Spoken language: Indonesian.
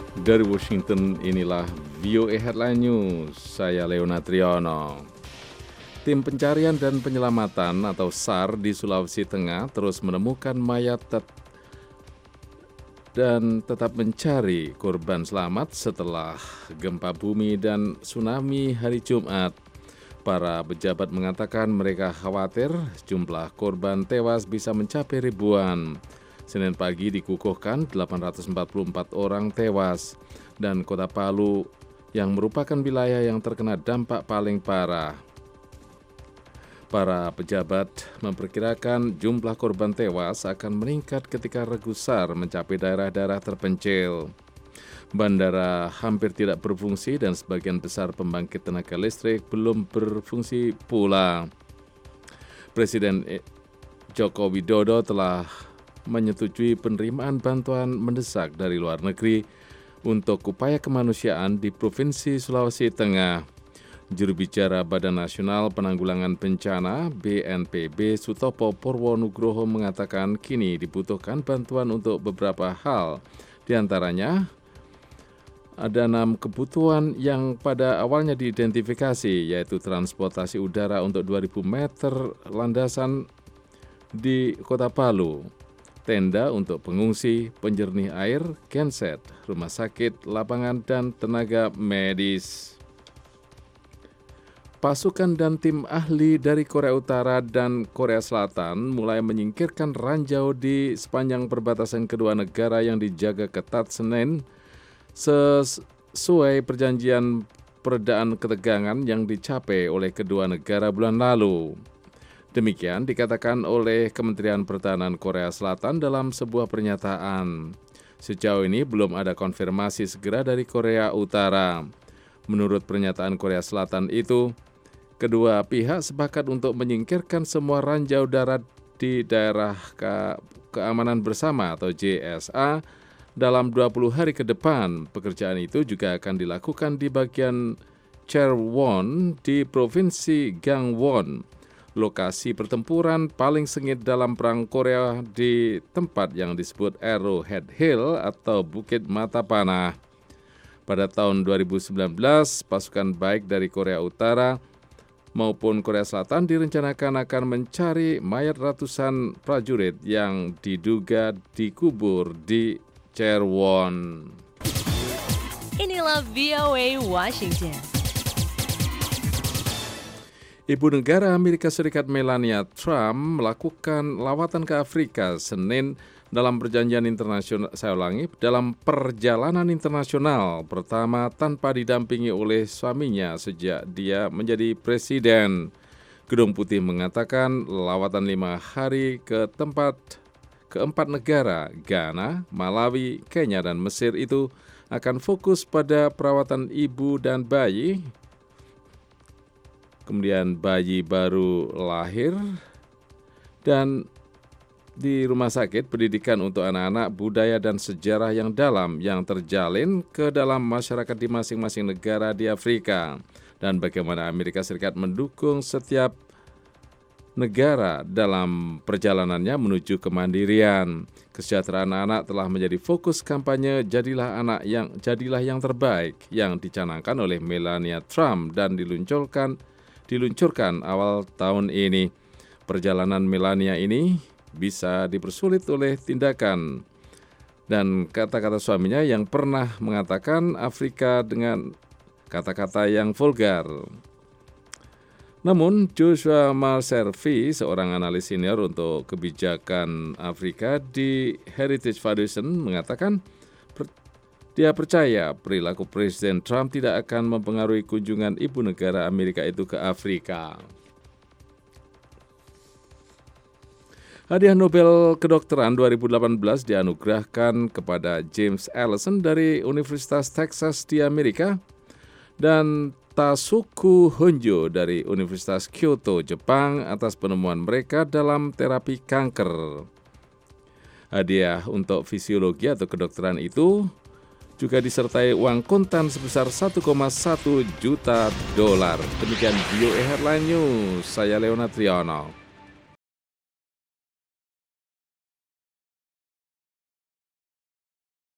Dari Washington, inilah VOA Headline News. Saya Leona Triyono. Tim pencarian dan penyelamatan atau SAR di Sulawesi Tengah terus menemukan mayat dan tetap mencari korban selamat setelah gempa bumi dan tsunami hari Jumat. Para pejabat mengatakan mereka khawatir jumlah korban tewas bisa mencapai ribuan. Senin pagi dikukuhkan 844 orang tewas dan Kota Palu yang merupakan wilayah yang terkena dampak paling parah. Para pejabat memperkirakan jumlah korban tewas akan meningkat ketika regu SAR mencapai daerah-daerah terpencil. Bandara hampir tidak berfungsi dan sebagian besar pembangkit tenaga listrik belum berfungsi pula. Presiden Joko Widodo telah menyetujui penerimaan bantuan mendesak dari luar negeri untuk upaya kemanusiaan di Provinsi Sulawesi Tengah. Juru bicara Badan Nasional Penanggulangan Bencana BNPB Sutopo Purwonugroho mengatakan kini dibutuhkan bantuan untuk beberapa hal. Di antaranya ada 6 kebutuhan yang pada awalnya diidentifikasi, yaitu transportasi udara untuk 2.000 meter landasan di Kota Palu, tenda untuk pengungsi, penjernih air, genset, rumah sakit, lapangan, dan tenaga medis. Pasukan dan tim ahli dari Korea Utara dan Korea Selatan mulai menyingkirkan ranjau di sepanjang perbatasan kedua negara yang dijaga ketat Senin sesuai perjanjian peredaan ketegangan yang dicapai oleh kedua negara bulan lalu. Demikian dikatakan oleh Kementerian Pertahanan Korea Selatan dalam sebuah pernyataan. Sejauh ini belum ada konfirmasi segera dari Korea Utara. Menurut pernyataan Korea Selatan itu, kedua pihak sepakat untuk menyingkirkan semua ranjau darat di daerah keamanan bersama atau JSA dalam 20 hari ke depan. Pekerjaan itu juga akan dilakukan di bagian Cherwon di Provinsi Gangwon, lokasi pertempuran paling sengit dalam Perang Korea di tempat yang disebut Arrowhead Hill atau Bukit Mata Panah. Pada tahun 2019, pasukan baik dari Korea Utara maupun Korea Selatan direncanakan akan mencari mayat ratusan prajurit yang diduga dikubur di Cherwon. Inilah VOA Washington. Ibu negara Amerika Serikat Melania Trump melakukan lawatan ke Afrika Senin dalam dalam perjalanan internasional pertama tanpa didampingi oleh suaminya sejak dia menjadi presiden. Gedung Putih mengatakan lawatan 5 hari ke keempat negara, Ghana, Malawi, Kenya, dan Mesir itu akan fokus pada perawatan ibu dan bayi, kemudian bayi baru lahir, dan di rumah sakit pendidikan untuk anak-anak, budaya dan sejarah yang dalam yang terjalin ke dalam masyarakat di masing-masing negara di Afrika, dan bagaimana Amerika Serikat mendukung setiap negara dalam perjalanannya menuju kemandirian. Kesejahteraan anak telah menjadi fokus kampanye Jadilah yang terbaik yang dicanangkan oleh Melania Trump dan diluncurkan awal tahun ini. Perjalanan Melania ini bisa dipersulit oleh tindakan dan kata-kata suaminya yang pernah mengatakan Afrika dengan kata-kata yang vulgar. Namun Joshua Malservi, seorang analis senior untuk kebijakan Afrika di Heritage Foundation, mengatakan dia percaya perilaku Presiden Trump tidak akan mempengaruhi kunjungan ibu negara Amerika itu ke Afrika. Hadiah Nobel Kedokteran 2018 dianugerahkan kepada James Allison dari Universitas Texas di Amerika dan Tasuku Honjo dari Universitas Kyoto, Jepang atas penemuan mereka dalam terapi kanker. Hadiah untuk fisiologi atau kedokteran itu juga disertai uang kontan sebesar 1,1 juta dolar. Demikian VOA Headline News, saya Leona Triyono.